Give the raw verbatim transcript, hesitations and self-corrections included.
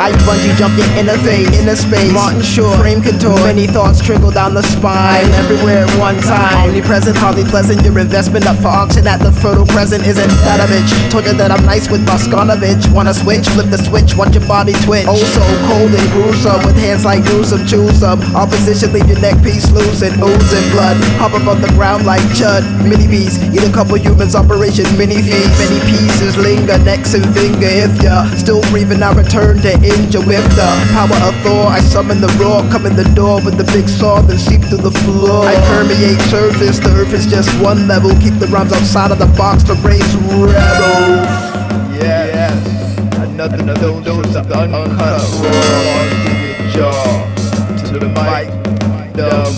I bungee jump your inner face, inner space, Martin Short, frame contour. Many thoughts trickle down the spine, everywhere at one time. Omnipresent, hardly pleasant. Your investment up for auction at the Fertile Crescent isn't that a bitch. Told you that I'm nice with Bosconovich. Wanna switch? Flip the switch. Watch your body twitch. Oh, so cold and gruesome, with hands like gruesome. Choose some opposition, leave your neck piece loose and oozing blood. Hop up on the ground like Chud. Mini beast, eat a couple humans. Operation mini feast. Many pieces linger, necks and finger. If ya still breathing, I return to injure with the power of Thor. I summon the roar, come in the door with the big saw, then seep through the floor. I permeate surface, the earth is just one level. Keep the rhymes outside of the box to raise rebels. Yes, another, another dose of the uncut raw. Dig it, jaw to the mic, the